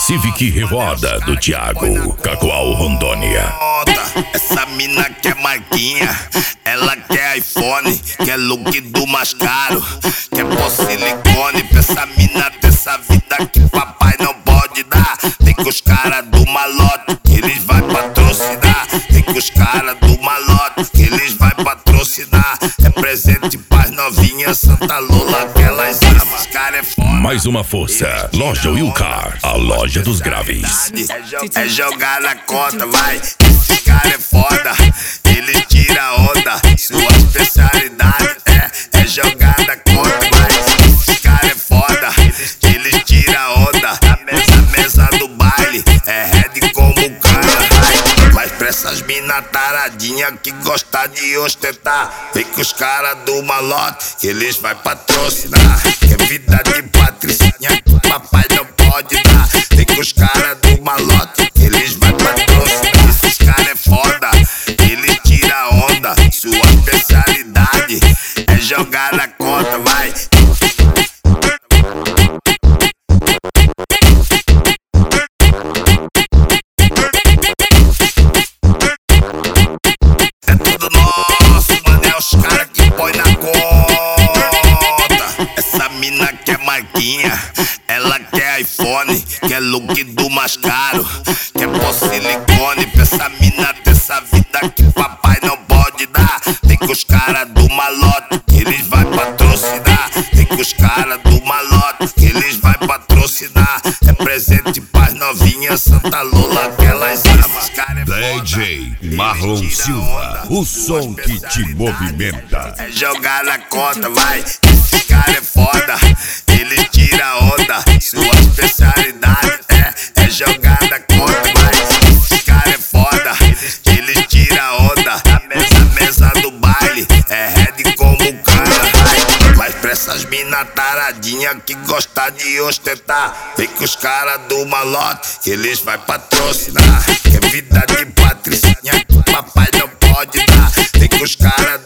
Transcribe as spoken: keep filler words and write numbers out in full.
Civic Revoada do Thiago, Cacoal, Rondônia. Essa mina quer marquinha, ela quer iPhone, quer look do mais caro, quer pôr silicone pra essa mina ter essa vida que papai não pode dar. Tem com os caras do malote, que eles vai patrocinar. Tem com os caras do malote, que eles vai patrocinar. É presente pras novinhas, Santa Lola, que elas amam. Os cara é foda. Mais uma força, Loja Wilcar, a loja dos graves. É, é jogar na conta, vai. Esse cara é foda, ele tira onda. Sua especialidade é, é jogar na conta, vai. Esse cara é foda, ele tira onda. Na mesa, mesa do baile, é red como cana, vai. Mas pra essas mina taradinha que gosta de ostentar, vem com os caras do malote, que eles vai patrocinar. Que é vida de patricinha que papai não pode dar. Vem com os caras do malote, que eles vai patrocinar. Esses caras é foda, ele tira onda. Sua especialidade é jogar na conta, vai. É tudo nosso, mano, é os caras que põe na conta. Essa mina quer marquinha, ela quer iPhone, quer look do mais caro, quer pôr silicone pra essa mina ter essa vida que papai não pode dar. Tem com os caras do malote, que eles vai patrocinar. Tem com os caras do malote, que eles vai patrocinar. É presente pras novinhas, Santa Lola, que elas amam. D J Marlon Silva, o som que te movimenta. É jogar na conta, vai. Esse cara é foda, ele tira onda. Sua especialidade é, é jogar na conta, vai. Esse cara é foda, ele tira onda. Na mesa, mesa do baile, é red como cana, vai. Mas pra essas mina taradinha que gosta de ostentar, vem com os caras do malote, que eles vai patrocinar. Que é vida de patricinha que papai não pode dar. Vem com os caras